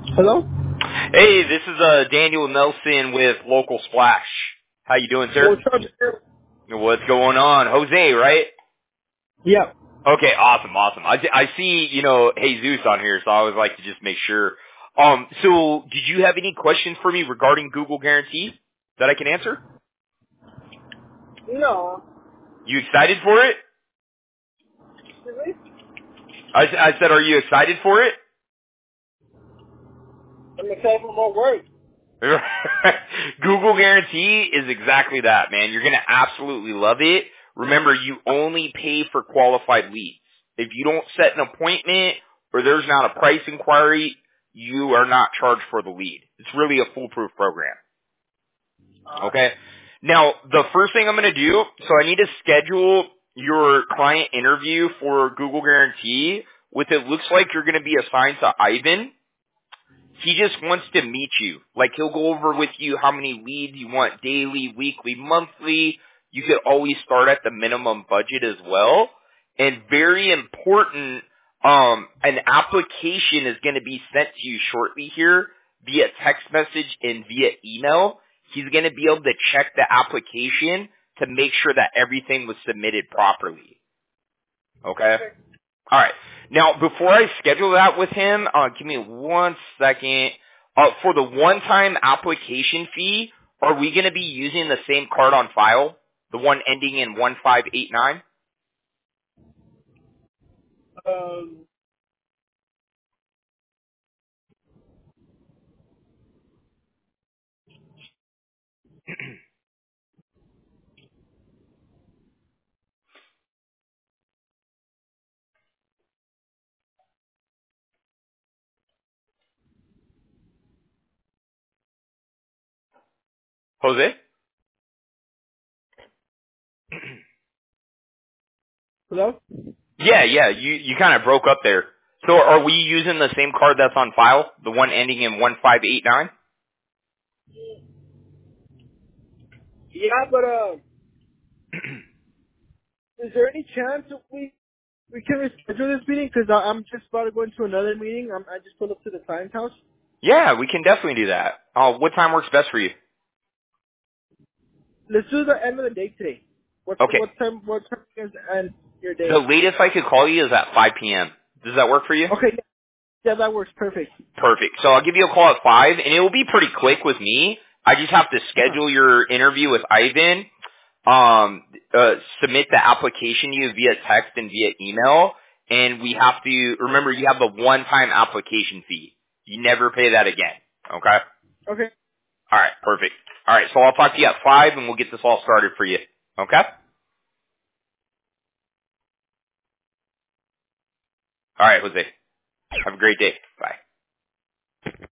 Hello? Hey, this is Daniel Nelson with Local Splash. How you doing, sir? What's up, sir? What's going on? Jose, right? Yeah. Okay, awesome. I see, Jesus on here, so I always like to just make sure. So did you have any questions for me regarding Google Guarantee that I can answer? No. You excited for it? Really? I said, are you excited for it? I'm excited for more work. Google Guarantee is exactly that, man. You're going to absolutely love it. Remember, you only pay for qualified leads. If you don't set an appointment or there's not a price inquiry, you are not charged for the lead. It's really a foolproof program. Okay? Now, the first thing I'm going to do, so I need to schedule your client interview for Google Guarantee with it looks like you're going to be assigned to Ivan. He just wants to meet you. Like, he'll go over with you how many leads you want daily, weekly, monthly. You could always start at the minimum budget as well. And very important, an application is going to be sent to you shortly here via text message and via email. He's going to be able to check the application to make sure that everything was submitted properly. Okay? All right. Now, before I schedule that with him, give me 1 second. For the one-time application fee, are we going to be using the same card on file, the one ending in 1589? Um, Jose? hello? Yeah. You kind of broke up there. So are we using the same card that's on file, the one ending in 1589? Yeah, but, is there any chance that we can reschedule this meeting? Because I'm just about to go into another meeting. I just pulled up to the client's house. Yeah, we can definitely do that. What time works best for you? Let's do the end of the day today. Okay. What time is the end of your The day? latest I could call you is at 5 p.m. Does that work for you? Okay, yeah, that works perfect. Perfect. So I'll give you a call at 5, and it will be pretty quick with me. I just have to Uh-huh. schedule your interview with Ivan, submit the application to you via text and via email, and we have to, remember, you have the one-time application fee. You never pay that again. Okay? Okay. All right, perfect. All right, so I'll talk to you at 5, and we'll get this all started for you. Okay? All right, Jose. Have a great day. Bye.